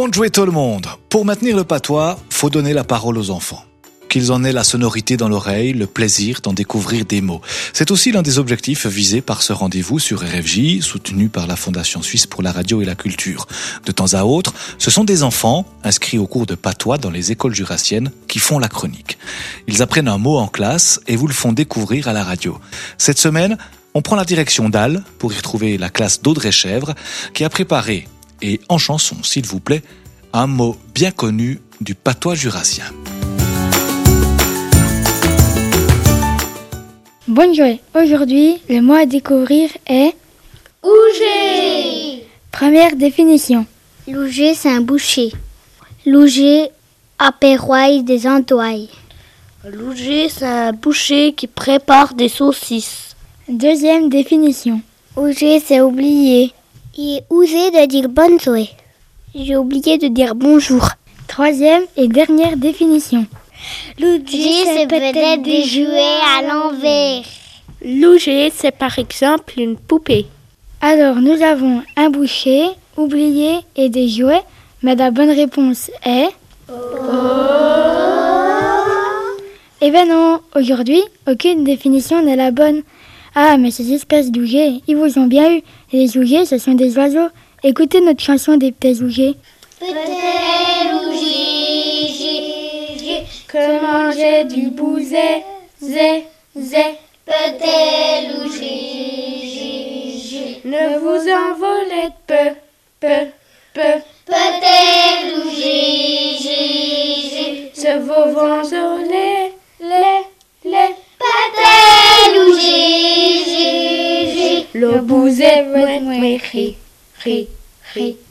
Bonne jouée tout le monde. Pour maintenir le patois, faut donner la parole aux enfants. Qu'ils en aient la sonorité dans l'oreille, le plaisir d'en découvrir des mots. C'est aussi l'un des objectifs visés par ce rendez-vous sur RFJ, soutenu par la Fondation Suisse pour la radio et la culture. De temps à autre, ce sont des enfants, inscrits au cours de patois dans les écoles jurassiennes, qui font la chronique. Ils apprennent un mot en classe et vous le font découvrir à la radio. Cette semaine, on prend la direction d'Al pour y retrouver la classe d'Audrey Chèvre, qui a préparé, et en chanson s'il vous plaît, un mot bien connu du patois jurassien. Bonne journée. Aujourd'hui, le mot à découvrir est Ouger. Première définition. Louger, c'est un boucher. Louger apéroie des andouilles. Louger, c'est un boucher qui prépare des saucisses. Deuxième définition. Ouger, c'est oublier. Et oser de dire bonne journée. J'ai oublié de dire bonjour. Troisième et dernière définition. Louger, c'est peut-être des jouets à l'envers. Louger, c'est par exemple une poupée. Alors, nous avons un boucher, oublié et des jouets, mais la bonne réponse est... Eh ben non, aujourd'hui, aucune définition n'est la bonne. Ah, mais ces espèces d'ougets, ils vous ont bien eu. Les ougets, ce sont des oiseaux. Écoutez notre chanson des petits ougets. Peut-être Que manger du bouset, zé, zé. peut-être Ne vous envolez peu, peu, peu. peut-être Ce vent les, peut-être le bouset, ri, ri, ri.